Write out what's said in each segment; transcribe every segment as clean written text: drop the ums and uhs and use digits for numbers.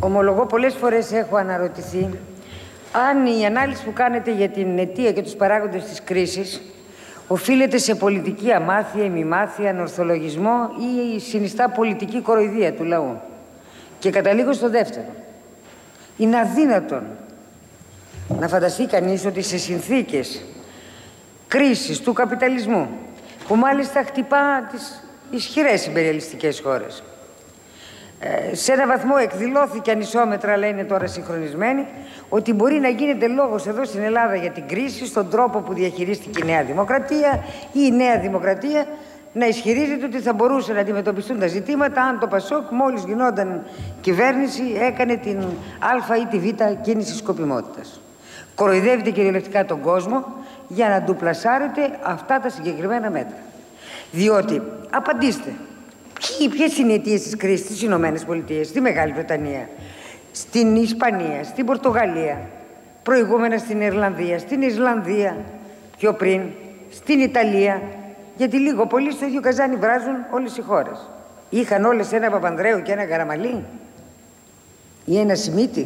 Ομολογώ πολλές φορές έχω αναρωτηθεί αν η ανάλυση που κάνετε για την αιτία και τους παράγοντες της κρίσης οφείλεται σε πολιτική αμάθεια, ημιμάθεια, ανορθολογισμό ή συνιστά πολιτική κοροϊδία του λαού. Και καταλήγω στο δεύτερο. Είναι αδύνατον να φανταστεί κανείς ότι σε συνθήκες κρίσης του καπιταλισμού, που μάλιστα χτυπά τις ισχυρές ιμπεριαλιστικές χώρες, σε ένα βαθμό εκδηλώθηκε ανισόμετρα, αλλά είναι τώρα συγχρονισμένη, ότι μπορεί να γίνεται λόγος εδώ στην Ελλάδα για την κρίση, στον τρόπο που διαχειρίστηκε η Νέα Δημοκρατία, ή η Νέα Δημοκρατία να ισχυρίζεται ότι θα μπορούσε να αντιμετωπιστούν τα ζητήματα αν το ΠΑΣΟΚ, μόλις γινόταν κυβέρνηση, έκανε την Α ή τη Β κίνηση σκοπιμότητας. Κοροϊδεύετε κυριολεκτικά τον κόσμο για να του πλασάρετε αυτά τα συγκεκριμένα μέτρα. Διότι, απαντήστε, ποιες είναι οι αιτίες της κρίσης στις Ηνωμένες Πολιτείες, στη Μεγάλη Βρετανία, στην Ισπανία, στην Πορτογαλία, προηγούμενα στην Ιρλανδία, στην Ισλανδία, πιο πριν, στην Ιταλία, γιατί λίγο πολύ στο ίδιο καζάνι βράζουν όλες οι χώρες. Είχαν όλες ένα Παπανδρέου και ένα Καραμαλή ή ένα Σιμίτη,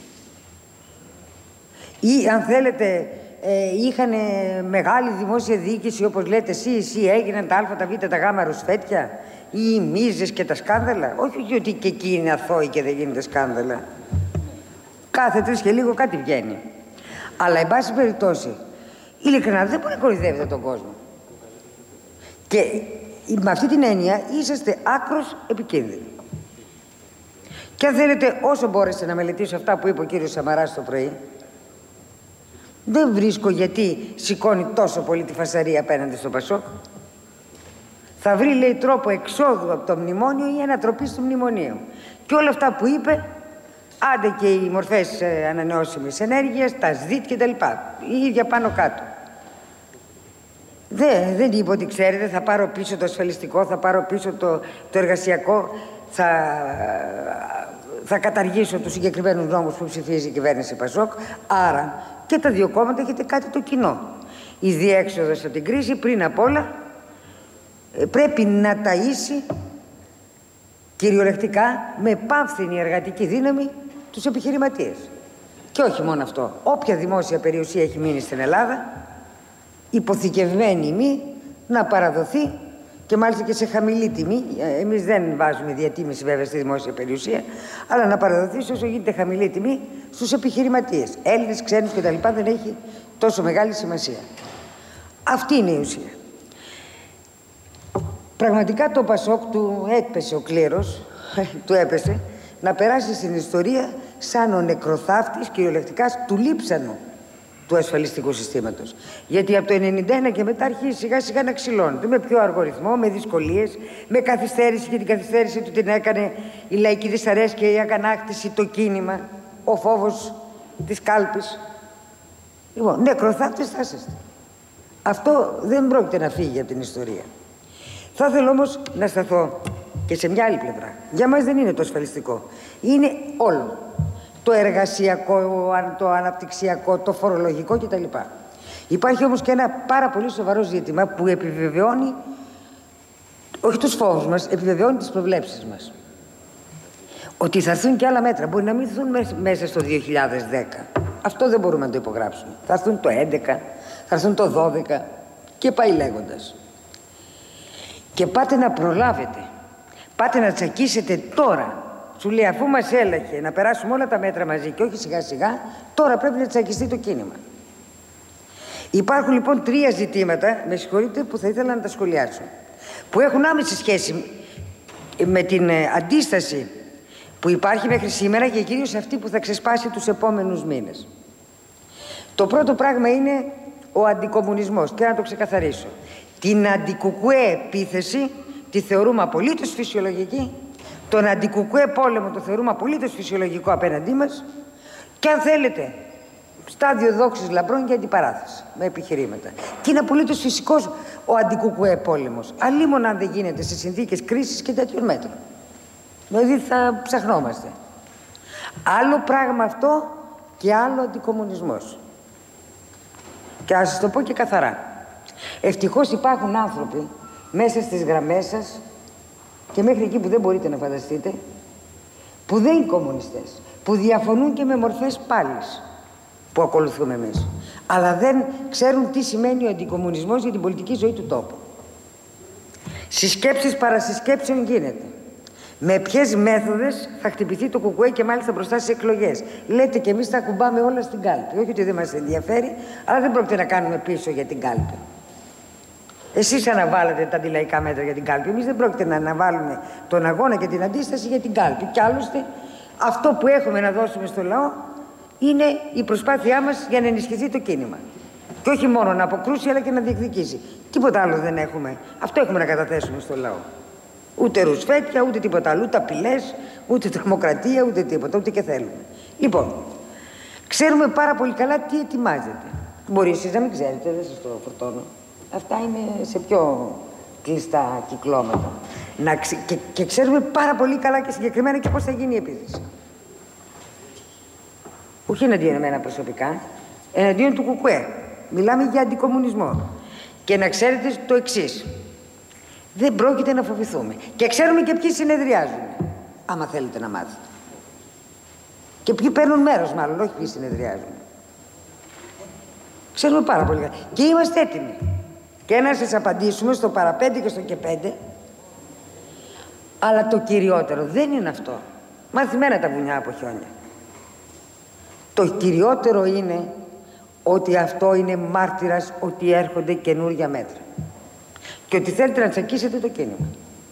ή αν θέλετε είχαν μεγάλη δημόσια διοίκηση, όπως λέτε εσείς, ή έγιναν τα Α, τα Β, τα Γ ρουσφέτια, ή οι μίζες και τα σκάνδαλα. Όχι γιατί και εκεί είναι αθώοι και δεν γίνεται σκάνδαλα. Κάθε τρεις και λίγο κάτι βγαίνει. Αλλά εν πάση περιπτώσει, ειλικρινά δεν μπορεί να κοροϊδεύετε τον κόσμο. Και με αυτή την έννοια είσαστε άκρως επικίνδυνοι. Και αν θέλετε, όσο μπόρεστε να μελετήσω αυτά που είπε ο κύριος Σαμαράς το πρωί, δεν βρίσκω γιατί σηκώνει τόσο πολύ τη φασαρία απέναντι στο ΠΑΣΟΚ. Θα βρει, λέει, τρόπο εξόδου από το μνημόνιο ή ανατροπής του μνημονίου. Και όλα αυτά που είπε, άντε και οι μορφές ανανεώσιμης ενέργειας, τα ΣΔΙΤ και τα λοιπά, η ίδια πάνω κάτω. Δεν είπε ότι ξέρετε, θα πάρω πίσω το ασφαλιστικό, θα πάρω πίσω το εργασιακό, θα καταργήσω τους συγκεκριμένους νόμους που ψηφίζει η κυβέρνηση ΠΑΣΟΚ. Άρα και τα δύο κόμματα έχετε κάτι το κοινό. Η διέξοδος από την κρίση πριν απ' όλα πρέπει να ταΐσει κυριολεκτικά με πάμφθινη εργατική δύναμη τους επιχειρηματίες. Και όχι μόνο αυτό. Όποια δημόσια περιουσία έχει μείνει στην Ελλάδα, υποθηκευμένη μη, να παραδοθεί, και μάλιστα και σε χαμηλή τιμή. Εμείς δεν βάζουμε διατίμηση βέβαια στη δημόσια περιουσία, αλλά να παραδοθεί όσο γίνεται χαμηλή τιμή στους επιχειρηματίες. Έλληνες, ξένους κτλ. Δεν έχει τόσο μεγάλη σημασία. Αυτή είναι η ουσία. Πραγματικά το ΠΑΣΟΚ του έπεσε ο κλήρος, του έπεσε, να περάσει στην ιστορία σαν ο νεκροθάφτης κυριολεκτικά του λείψανου του ασφαλιστικού συστήματος. Γιατί από το 1991 και μετά αρχίζει σιγά σιγά να ξυλώνεται με πιο αργό ρυθμό, με δυσκολίες, με καθυστέρηση, και την καθυστέρηση του την έκανε η λαϊκή δυσαρέσκεια, η αγανάκτηση, το κίνημα, ο φόβος της κάλπης. Λοιπόν, νεκροθάφτης θα είσαστε. Αυτό δεν πρόκειται να φύγει από την ιστορία. Θα ήθελα όμως να σταθώ και σε μια άλλη πλευρά. Για μας δεν είναι το ασφαλιστικό. Είναι όλο. Το εργασιακό, το αναπτυξιακό, το φορολογικό κτλ. Υπάρχει όμως και ένα πάρα πολύ σοβαρό ζήτημα που επιβεβαιώνει, όχι τους φόβους μας, επιβεβαιώνει τις προβλέψεις μας. Ότι θα έρθουν και άλλα μέτρα. Μπορεί να μην έρθουν μέσα στο 2010. Αυτό δεν μπορούμε να το υπογράψουμε. Θα έρθουν το 2011, θα έρθουν το 2012 και πάει λέγοντας. Και πάτε να προλάβετε. Πάτε να τσακίσετε τώρα. Σου λέει, αφού μας έλαχε να περάσουμε όλα τα μέτρα μαζί και όχι σιγά σιγά, τώρα πρέπει να τσακιστεί το κίνημα. Υπάρχουν λοιπόν τρία ζητήματα, με συγχωρείτε, που θα ήθελα να τα σχολιάσω, που έχουν άμεση σχέση με την αντίσταση που υπάρχει μέχρι σήμερα και κυρίως αυτή που θα ξεσπάσει τους επόμενους μήνες. Το πρώτο πράγμα είναι ο αντικομμουνισμός, και να το ξεκαθαρίσω. Την αντικουκουέ επίθεση τη θεωρούμε απολύτως φυσιολογική. Τον αντικουκουέ πόλεμο το θεωρούμε απολύτως φυσιολογικό απέναντί μας, και αν θέλετε στάδιο δόξης λαμπρών και αντιπαράθεση με επιχειρήματα. Και είναι απολύτως φυσικός ο αντικουκουέ πόλεμος, αλλήμον αν δεν γίνεται σε συνθήκες κρίσης και τέτοιων μέτρων. Δηλαδή θα ψαχνόμαστε. Άλλο πράγμα αυτό και άλλο αντικομμουνισμός. Και ας σας το πω και καθαρά. Ευτυχώς υπάρχουν άνθρωποι μέσα στις γραμμές σας και μέχρι εκεί που δεν μπορείτε να φανταστείτε, που δεν είναι κομμουνιστές, που διαφωνούν και με μορφές πάλης που ακολουθούμε εμείς, αλλά δεν ξέρουν τι σημαίνει ο αντικομμουνισμός για την πολιτική ζωή του τόπου. Συσκέψεις παρασυσκέψεων γίνεται. Με ποιες μέθοδες θα χτυπηθεί το ΚΚΕ και μάλιστα μπροστά στις εκλογές. Λέτε και εμείς τα κουμπάμε όλα στην κάλπη. Όχι ότι δεν μας ενδιαφέρει, αλλά δεν πρόκειται να κάνουμε πίσω για την κάλπη. Εσείς αναβάλλατε τα αντιλαϊκά μέτρα για την κάλπη. Εμείς δεν πρόκειται να αναβάλουμε τον αγώνα και την αντίσταση για την κάλπη. Κι άλλωστε αυτό που έχουμε να δώσουμε στο λαό είναι η προσπάθειά μας για να ενισχυθεί το κίνημα. Και όχι μόνο να αποκρούσει, αλλά και να διεκδικήσει. Τίποτα άλλο δεν έχουμε. Αυτό έχουμε να καταθέσουμε στο λαό. Ούτε ρουσφέτια, ούτε τίποτα άλλο. Ούτε απειλές, ούτε τρομοκρατία, ούτε τίποτα. Ούτε και θέλουμε. Λοιπόν, ξέρουμε πάρα πολύ καλά τι ετοιμάζεται. Μπορεί εσείς να μην ξέρετε, δεν σας το φορτώνω. Αυτά είναι σε πιο κλειστά κυκλώματα. Και ξέρουμε πάρα πολύ καλά και συγκεκριμένα και πώς θα γίνει η επίθεση. Όχι εναντίον εμένα προσωπικά, εναντίον του ΚΚΕ. Μιλάμε για αντικομμουνισμό. Και να ξέρετε το εξής. Δεν πρόκειται να φοβηθούμε. Και ξέρουμε και ποιοι συνεδριάζουν, άμα θέλετε να μάθετε. Και ποιοι παίρνουν μέρος μάλλον, όχι ποιοι συνεδριάζουν. Ξέρουμε πάρα πολύ καλά. Και είμαστε έτοιμοι. Και να σας απαντήσουμε στο παραπέντε και στο και πέντε. Αλλά το κυριότερο δεν είναι αυτό. Μαθημένα τα βουνιά από χιόνια. Το κυριότερο είναι ότι αυτό είναι μάρτυρας ότι έρχονται καινούργια μέτρα. Και ότι θέλετε να τσακίσετε το κίνημα.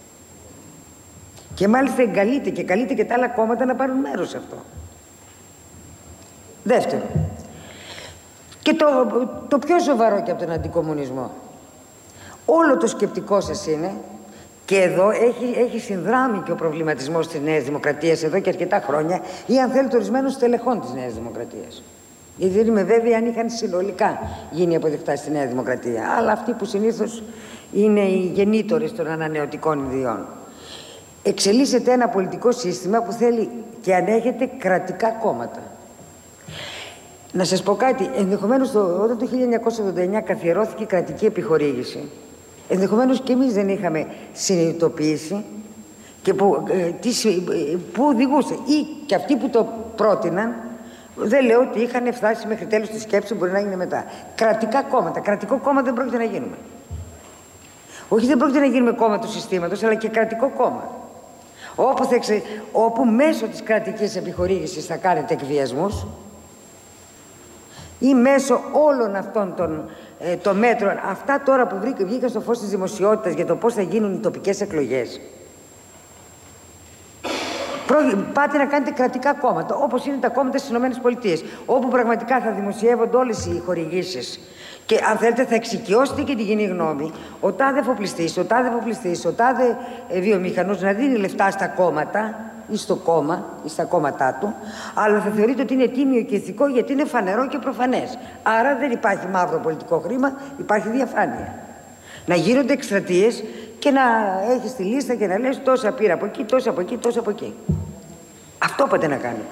Και μάλιστα εγκαλείτε και καλείτε και τα άλλα κόμματα να πάρουν μέρος σε αυτό. Δεύτερο. Και το πιο σοβαρό και από τον αντικομμουνισμό. Όλο το σκεπτικό σας είναι, και εδώ έχει συνδράμει και ο προβληματισμός της Νέας Δημοκρατίας εδώ και αρκετά χρόνια, ή αν θέλετε ορισμένων στελεχών της Νέας Δημοκρατίας. Γιατί δεν είμαι βέβαιη αν είχαν συνολικά γίνει αποδεκτά στη Νέα Δημοκρατία. Αλλά αυτοί που συνήθως είναι οι γεννήτορες των ανανεωτικών ιδιών. Εξελίσσεται ένα πολιτικό σύστημα που θέλει και ανέχεται κρατικά κόμματα. Να σας πω κάτι, ενδεχομένως όταν το 1989 καθιερώθηκε η κρατική επιχορήγηση, ενδεχομένως και εμείς δεν είχαμε συνειδητοποιήσει και που οδηγούσε, ή και αυτοί που το πρότειναν, δεν λέω ότι είχαν φτάσει μέχρι τέλος τη σκέψη, μπορεί να γίνει μετά. Κρατικά κόμματα. Κρατικό κόμμα δεν πρόκειται να γίνουμε. Όχι, δεν πρόκειται να γίνουμε κόμμα του συστήματος, αλλά και κρατικό κόμμα. Όπου μέσω της κρατικής επιχορήγησης θα κάνετε εκβιασμούς ή μέσω όλων αυτών των μέτρων, αυτά τώρα που βγήκαν στο φως της δημοσιότητας για το πώς θα γίνουν οι τοπικές εκλογές. Πάτε να κάνετε κρατικά κόμματα, όπως είναι τα κόμματα στις ΗΠΑ, όπου πραγματικά θα δημοσιεύονται όλες οι χορηγήσεις. Και αν θέλετε θα εξοικειώσετε και την κοινή γνώμη. Ο τάδε εφοπλιστής, ο τάδε εφοπλιστής, ο τάδε βιομηχανός να δίνει λεφτά στα κόμματα ή στο κόμμα ή στα κόμματά του, αλλά θα θεωρείτε ότι είναι τίμιο και ηθικό γιατί είναι φανερό και προφανές. Άρα δεν υπάρχει μαύρο πολιτικό χρήμα, υπάρχει διαφάνεια. Να γίνονται εκστρατείες και να έχεις τη λίστα και να λες τόσα πήρα από εκεί, τόσα από εκεί, τόσα από εκεί. Αυτό πάτε να κάνετε.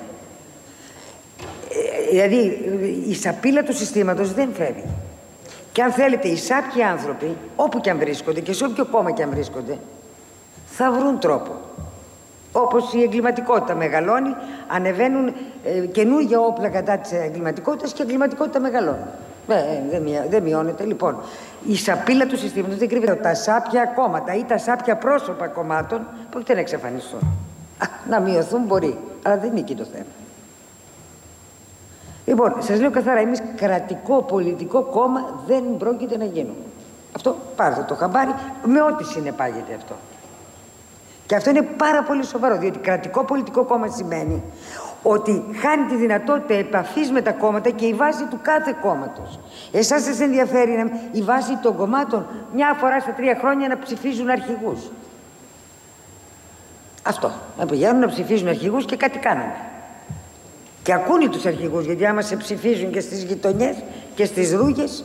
Δηλαδή η σαπίλα του συστήματος δεν φεύγει. Και αν θέλετε, οι σάπιοι άνθρωποι, όπου και αν βρίσκονται και σε όποιο κόμμα και αν βρίσκονται, θα βρουν τρόπο. Όπως η εγκληματικότητα μεγαλώνει, ανεβαίνουν καινούργια όπλα κατά της εγκληματικότητας και η εγκληματικότητα μεγαλώνει. Δεν μειώνεται. Λοιπόν, η σαπίλα του συστήματος δεν κρύβεται. Τα σάπια κόμματα ή τα σάπια πρόσωπα κομμάτων πρόκειται να εξαφανιστούν. Να μειωθούν μπορεί, αλλά δεν είναι εκεί το θέμα. Λοιπόν, σας λέω καθαρά, εμείς κρατικό πολιτικό κόμμα δεν πρόκειται να γίνουμε. Αυτό πάρτε το χαμπάρι με ό,τι συνεπάγεται αυτό. Και αυτό είναι πάρα πολύ σοβαρό, διότι κρατικό πολιτικό κόμμα σημαίνει ότι χάνει τη δυνατότητα επαφής με τα κόμματα και η βάση του κάθε κόμματος. Εσάς σας ενδιαφέρει η βάση των κομμάτων μια φορά στα 3 χρόνια να ψηφίζουν αρχηγούς. Αυτό, να πηγαίνουν να ψηφίζουν αρχηγούς και κάτι κάνανε. Και ακούνε τους αρχηγούς, γιατί άμα σε ψηφίζουν και στις γειτονιές και στις ρούγες.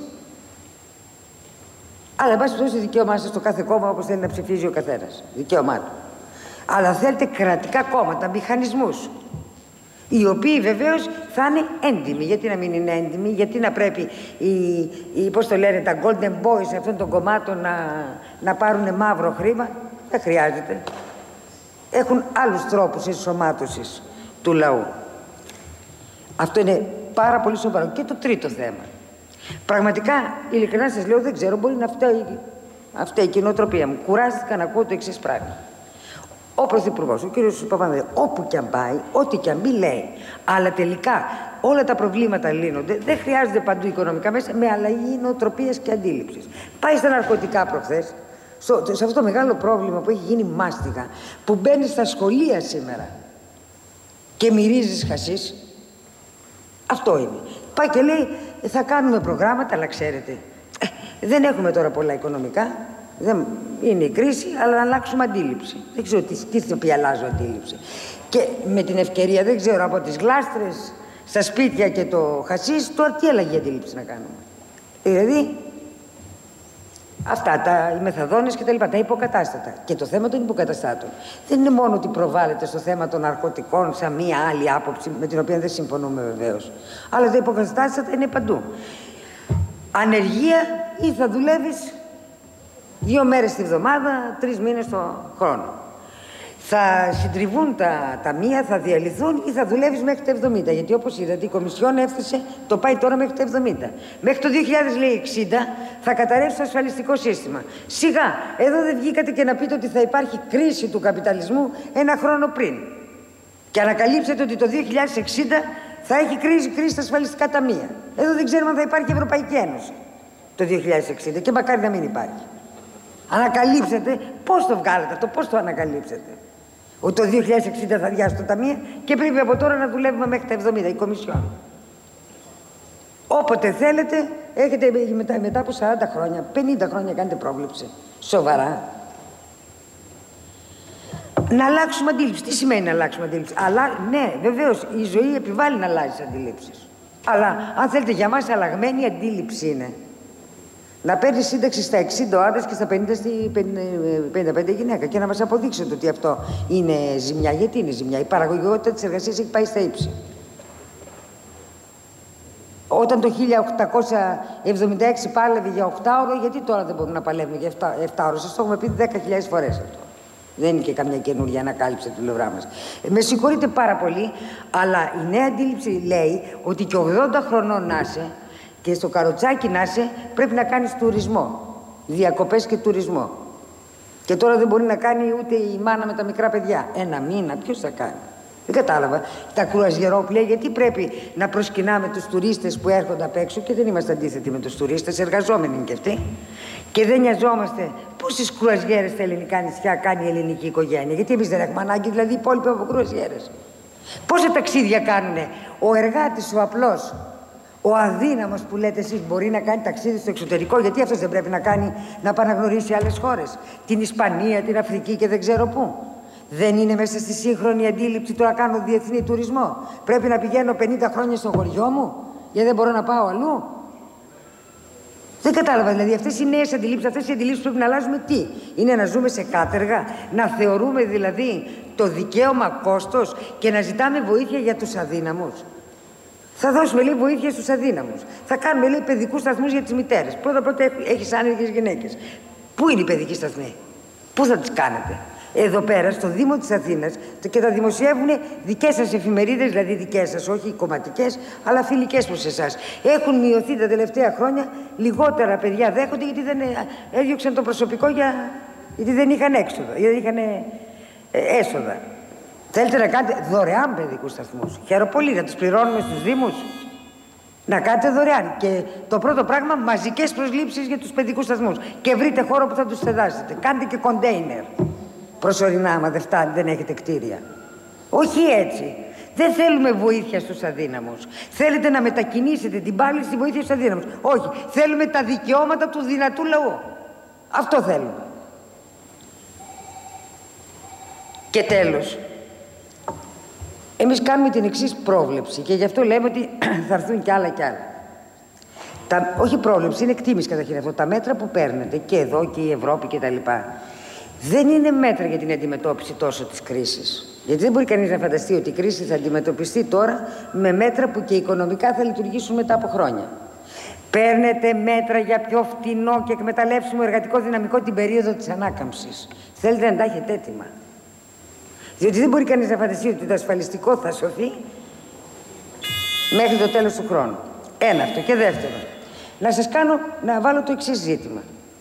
Αλλά εν πάση περιπτώσει δικαίωμά σας στο κάθε κόμμα όπως θέλει να ψηφίζει ο καθένας. Δικαίωμά του. Αλλά θέλετε κρατικά κόμματα, μηχανισμούς, οι οποίοι βεβαίως θα είναι έντιμοι. Γιατί να μην είναι έντιμοι, γιατί να πρέπει πώς το λένε, τα golden boys αυτών των κομμάτων να πάρουν μαύρο χρήμα. Δεν χρειάζεται. έχουν άλλους τρόπους ενσωμάτωσης του λαού. Αυτό είναι πάρα πολύ σοβαρό. Και το τρίτο θέμα. Πραγματικά, ειλικρινά σας λέω, δεν ξέρω, μπορεί να φταίει η κοινοτροπία μου. Κουράστηκα να ακούω το εξής πράγμα. Ο Πρωθυπουργός, ο κ. Παπανδρέου, όπου κι αν πάει, ό,τι κι αν πει λέει. Αλλά τελικά όλα τα προβλήματα λύνονται. Δεν χρειάζεται παντού οικονομικά μέσα, με αλλαγή νοοτροπίας και αντίληψης. Πάει στα ναρκωτικά προχθές, σε αυτό το μεγάλο πρόβλημα που έχει γίνει μάστιγα, που μπαίνει στα σχολεία σήμερα και μυρίζεις χασίς. Αυτό είναι. Πάει και λέει, θα κάνουμε προγράμματα, αλλά ξέρετε, δεν έχουμε τώρα πολλά οικονομικά. Δεν είναι η κρίση, αλλά να αλλάξουμε αντίληψη. Δεν ξέρω τι θα πει αλλάζω αντίληψη. Και με την ευκαιρία, δεν ξέρω, από τις γλάστρες στα σπίτια και το χασίς, τώρα τι αλλαγή αντίληψη να κάνουμε. Δηλαδή, αυτά, οι μεθαδόνες και τα λοιπά, τα υποκατάστατα. Και το θέμα των υποκαταστάτων δεν είναι μόνο ότι προβάλλεται στο θέμα των ναρκωτικών σαν μία άλλη άποψη, με την οποία δεν συμφωνούμε βεβαίως. Αλλά τα υποκαταστάτα είναι παντού. Ανεργία ή θα δουλεύεις 2 μέρες τη βδομάδα, 3 μήνες το χρόνο. Θα συντριβούν τα ταμεία, θα διαλυθούν ή θα δουλεύεις μέχρι τα 70. Γιατί όπως είδατε η Κομισιόν έφτασε, το πάει τώρα μέχρι τα 70. Μέχρι το 2060 θα καταρρεύσει το ασφαλιστικό σύστημα. Σιγά, εδώ δεν βγήκατε και να πείτε ότι θα υπάρχει κρίση του καπιταλισμού 1 χρόνο πριν. Και ανακαλύψετε ότι το 2060 θα έχει κρίση στα ασφαλιστικά ταμεία. Εδώ δεν ξέρουμε αν θα υπάρχει Ευρωπαϊκή Ένωση το 2060 και μακάρι να μην υπάρχει. Ανακαλύψετε, πώς το βγάλετε αυτό, πώς το ανακαλύψετε. Ότι το 2060 θα διάσει το ταμείο και πρέπει από τώρα να δουλεύουμε μέχρι τα 70, η Κομισιόν. Όποτε θέλετε, έχετε μετά από 40 χρόνια, 50 χρόνια κάνετε πρόβλεψη. Σοβαρά. Να αλλάξουμε αντίληψη. Τι σημαίνει να αλλάξουμε αντίληψη? Αλλά ναι, βεβαίως η ζωή επιβάλλει να αλλάζει αντιλήψεις. Αλλά αν θέλετε, για μας αλλαγμένη αντίληψη είναι να παίρνει σύνταξη στα 60 ο άντρας και στα 55 η γυναίκα και να μας αποδείξετε ότι αυτό είναι ζημιά. Γιατί είναι ζημιά? Η παραγωγικότητα της εργασίας έχει πάει στα ύψη. Όταν το 1876 πάλευε για 8 ώρο, γιατί τώρα δεν μπορούμε να παλεύουμε για 7 ώρες? Σας το έχουμε πει 10.000 φορές αυτό. Δεν είναι και καμιά καινούργια ανακάλυψη από την πλευρά μας. Με συγχωρείτε πάρα πολύ, αλλά η νέα αντίληψη λέει ότι και 80 χρονών να είσαι και στο καροτσάκι να είσαι, πρέπει να κάνεις τουρισμό. Διακοπές και τουρισμό. Και τώρα δεν μπορεί να κάνει ούτε η μάνα με τα μικρά παιδιά. 1 μήνα, ποιος θα κάνει? Δεν κατάλαβα. Τα κρουαζιερόπλια, γιατί πρέπει να προσκυνάμε τους τουρίστες που έρχονται απ' έξω και δεν είμαστε αντίθετοι με τους τουρίστες, εργαζόμενοι είναι και αυτοί. Και δεν νοιαζόμαστε πόσες κρουαζιέρες στα ελληνικά νησιά κάνει η ελληνική οικογένεια. Γιατί εμείς δεν έχουμε ανάγκη, δηλαδή οι υπόλοιποι από κρουαζιέρες. Πόσα ταξίδια κάνουνε? Ο εργάτης, ο απλός, ο αδύναμος που λέτε εσείς, μπορεί να κάνει ταξίδι στο εξωτερικό? Γιατί αυτός δεν πρέπει να κάνει, να πάει να γνωρίσει άλλες χώρες? Την Ισπανία, την Αφρική και δεν ξέρω πού. Δεν είναι μέσα στη σύγχρονη αντίληψη το να κάνω διεθνή τουρισμό? Πρέπει να πηγαίνω 50 χρόνια στο χωριό μου γιατί δεν μπορώ να πάω αλλού? Δεν κατάλαβα, δηλαδή αυτές οι νέες αντιλήψεις, αυτές οι αντιλήψεις πρέπει να αλλάζουμε τι? Είναι να ζούμε σε κάτεργα, να θεωρούμε δηλαδή το δικαίωμα κόστος και να ζητάμε βοήθεια για τους αδύναμους? Θα δώσουμε λέει βοήθεια στους αδύναμους. Θα κάνουμε λέει παιδικούς σταθμούς για τις μητέρες. Πρώτα έχεις άνεργες γυναίκες. Πού είναι οι παιδικοί σταθμοί? Πού θα τις κάνετε? Εδώ πέρα στο Δήμο της Αθήνας και τα δημοσιεύουν δικές σας εφημερίδες, δηλαδή δικές σας, όχι κομματικές, αλλά φιλικές προς εσάς. Έχουν μειωθεί τα τελευταία χρόνια, λιγότερα παιδιά δέχονται γιατί δεν έδιωξαν το προσωπικό γιατί δεν είχαν έξοδα, γιατί δεν είχαν έσοδα. Θέλετε να κάνετε δωρεάν παιδικούς σταθμούς? Χαίρομαι πολύ, να τους πληρώνουμε στους Δήμους. Να κάνετε δωρεάν. Και το πρώτο πράγμα, μαζικές προσλήψεις για τους παιδικούς σταθμούς. Και βρείτε χώρο που θα τους στεδάσετε. Κάντε και κοντέινερ. Προσωρινά, άμα δεν έχετε κτίρια. Όχι έτσι. Δεν θέλουμε βοήθεια στους αδύναμους. Θέλετε να μετακινήσετε την πάλη στη βοήθεια στους αδύναμους? Όχι. Θέλουμε τα δικαιώματα του δυνατού λαού. Αυτό θέλουμε. Και τέλος, εμείς κάνουμε την εξής πρόβλεψη και γι' αυτό λέμε ότι θα έρθουν κι άλλα κι άλλα. Όχι πρόβλεψη, είναι εκτίμηση καταρχήν αυτό. Τα μέτρα που παίρνετε και εδώ και η Ευρώπη και τα λοιπά δεν είναι μέτρα για την αντιμετώπιση τόσο της κρίσης. Γιατί δεν μπορεί κανείς να φανταστεί ότι η κρίση θα αντιμετωπιστεί τώρα με μέτρα που και οικονομικά θα λειτουργήσουν μετά από χρόνια. Παίρνετε μέτρα για πιο φτηνό και εκμεταλλεύσιμο εργατικό δυναμικό την περίοδο της ανάκαμψης. Θέλετε να τα έχετε έτοιμα. Διότι δεν μπορεί κανείς να φανταστεί ότι το ασφαλιστικό θα σωθεί μέχρι το τέλος του χρόνου. Ένα αυτό. Και δεύτερον, να βάλω το εξής ζήτημα.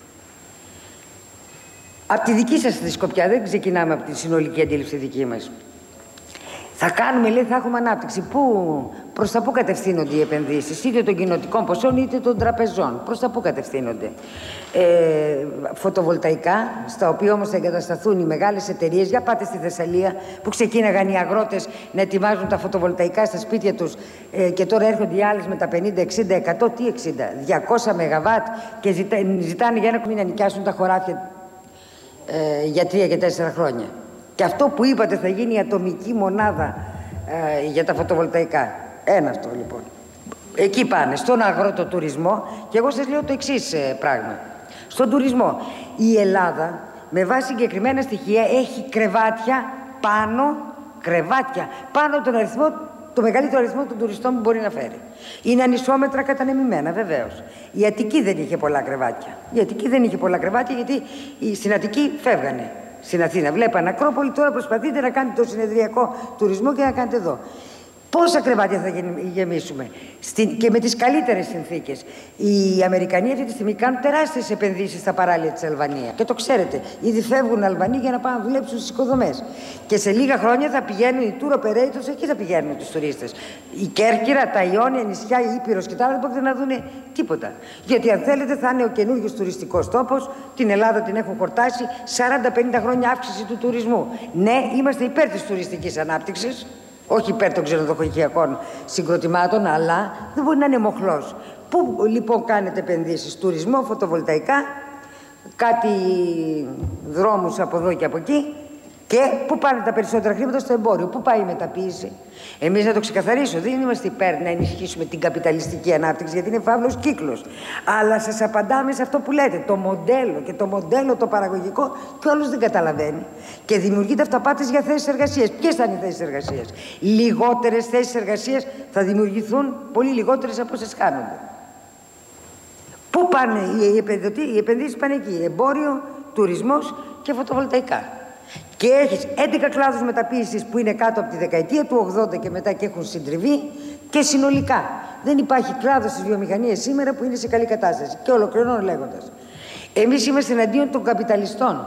Από τη δική σας τη σκοπιά, δεν ξεκινάμε από τη συνολική αντίληψη δική μας. Θα κάνουμε, λέει, θα έχουμε ανάπτυξη. Προς τα πού κατευθύνονται οι επενδύσεις, είτε των κοινοτικών ποσών είτε των τραπεζών. Προς τα πού κατευθύνονται. Φωτοβολταϊκά, στα οποία όμως θα εγκατασταθούν οι μεγάλες εταιρείες. Για πάτε στη Θεσσαλία, που ξεκίναγαν οι αγρότες να ετοιμάζουν τα φωτοβολταϊκά στα σπίτια τους και τώρα έρχονται οι άλλες με τα 50, 60, 100, τι 60, 200 ΜΒ και ζητάνε για να νοικιάσουν τα χωράφια για 3 και 4 χρόνια. Και αυτό που είπατε θα γίνει η ατομική μονάδα για τα φωτοβολταϊκά. Ένα αυτό λοιπόν. Εκεί πάνε, στον αγροτοτουρισμό. Και εγώ σας λέω το εξής πράγμα. Στον τουρισμό, η Ελλάδα με βάση συγκεκριμένα στοιχεία έχει κρεβάτια πάνω τον αριθμό, το μεγαλύτερο αριθμό των τουριστών που μπορεί να φέρει. Είναι ανισόμετρα κατανεμημένα, βεβαίως. Η Αττική δεν είχε πολλά κρεβάτια. Γιατί στην Αττική φεύγανε. Στην Αθήνα βλέπαν Ακρόπολη, τώρα προσπαθείτε να κάνετε το συνεδριακό τουρισμό και να κάνετε εδώ. Πόσα κρεβάτια θα γεμίσουμε και με τις καλύτερες συνθήκες. Οι Αμερικανοί αυτή τη στιγμή κάνουν τεράστιες επενδύσεις στα παράλια της Αλβανία. Και το ξέρετε, ήδη φεύγουν Αλβανοί για να πάνε να δουλέψουν στις οικοδομές. Και σε λίγα χρόνια θα πηγαίνουν οι tour operators, εκεί θα πηγαίνουν τους τουρίστες. Η Κέρκυρα, τα Ιόνια, η νησιά, η Ήπειρος και τα άλλα δεν μπορείτε να δουν τίποτα. Γιατί αν θέλετε θα είναι ο καινούριος τουριστικός τόπος. Την Ελλάδα την έχουν χορτάσει 40-50 χρόνια αύξηση του τουρισμού. Ναι, είμαστε υπέρ της τουριστικής ανάπτυξης. Όχι υπέρ των ξενοδοχειακών συγκροτημάτων, αλλά δεν μπορεί να είναι μοχλός. Πού λοιπόν κάνετε επενδύσεις? Τουρισμό, φωτοβολταϊκά, κάτι δρόμους από εδώ και από εκεί. Και πού πάνε τα περισσότερα χρήματα? Στο εμπόριο. Πού πάει η μεταποίηση? Εμείς, να το ξεκαθαρίσω, δεν είμαστε υπέρ να ενισχύσουμε την καπιταλιστική ανάπτυξη, γιατί είναι φαύλος κύκλος. Αλλά σας απαντάμε σε αυτό που λέτε. Το μοντέλο και το μοντέλο το παραγωγικό, και όλος δεν καταλαβαίνει. Και δημιουργείται αυταπάτες για θέσεις εργασίας. Ποιες θα είναι οι θέσεις εργασίας? Λιγότερες θέσεις εργασίας θα δημιουργηθούν, πολύ λιγότερες από όσες χάνονται. Πού πάνε οι επενδύσεις? Πάνε εκεί. Εμπόριο, τουρισμός και φωτοβολταϊκά. Και έχεις 11 κλάδους μεταποίησης που είναι κάτω από τη δεκαετία του 80 και μετά και έχουν συντριβεί, και συνολικά δεν υπάρχει κλάδος στις βιομηχανίες σήμερα που είναι σε καλή κατάσταση. Και ολοκληρώνω λέγοντας, εμείς είμαστε εναντίον των καπιταλιστών,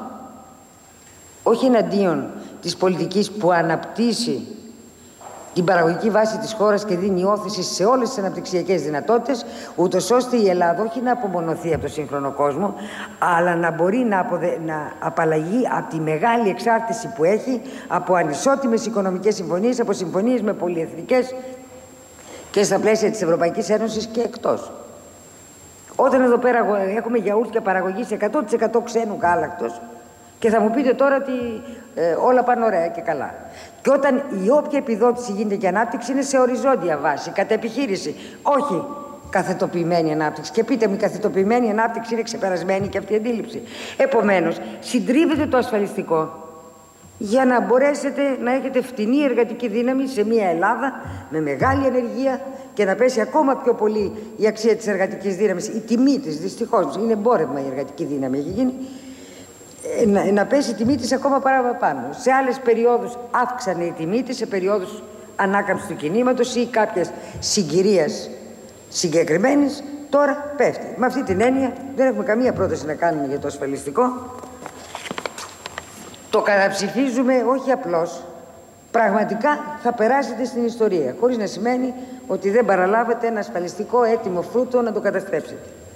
όχι εναντίον της πολιτικής που αναπτύσσει την παραγωγική βάση της χώρας και δίνει όθηση σε όλες τις αναπτυξιακές δυνατότητες, ούτως ώστε η Ελλάδα όχι να απομονωθεί από το σύγχρονο κόσμο, αλλά να μπορεί να απαλλαγεί από τη μεγάλη εξάρτηση που έχει από ανισότιμες οικονομικές συμφωνίες, από συμφωνίες με πολυεθνικές και στα πλαίσια της Ευρωπαϊκής Ένωσης και εκτός. Όταν εδώ πέρα έχουμε γιαούρτια παραγωγής 100% ξένου γάλακτος, και θα μου πείτε τώρα ότι όλα πάνε ωραία και καλά. Και όταν η όποια επιδότηση γίνεται και ανάπτυξη είναι σε οριζόντια βάση, κατά επιχείρηση, όχι καθετοποιημένη ανάπτυξη. Και πείτε μου, η καθετοποιημένη ανάπτυξη είναι ξεπερασμένη και αυτή η αντίληψη. Επομένως, συντρίβετε το ασφαλιστικό για να μπορέσετε να έχετε φτηνή εργατική δύναμη σε μια Ελλάδα με μεγάλη ανεργία και να πέσει ακόμα πιο πολύ η αξία της εργατικής δύναμης, η τιμή της, δυστυχώς, είναι εμπόρευμα η εργατική δύναμη, έχει γίνει. Να πέσει η τιμή της ακόμα παραπάνω. Σε άλλες περιόδους αύξανε η τιμή της, σε περιόδους ανάκαμψης του κινήματος ή κάποιας συγκυρίας συγκεκριμένης, τώρα πέφτει. Με αυτή την έννοια δεν έχουμε καμία πρόταση να κάνουμε για το ασφαλιστικό. Το καταψηφίζουμε όχι απλώς, πραγματικά θα περάσετε στην ιστορία, χωρίς να σημαίνει ότι δεν παραλάβετε ένα ασφαλιστικό έτοιμο φρούτο να το καταστρέψετε.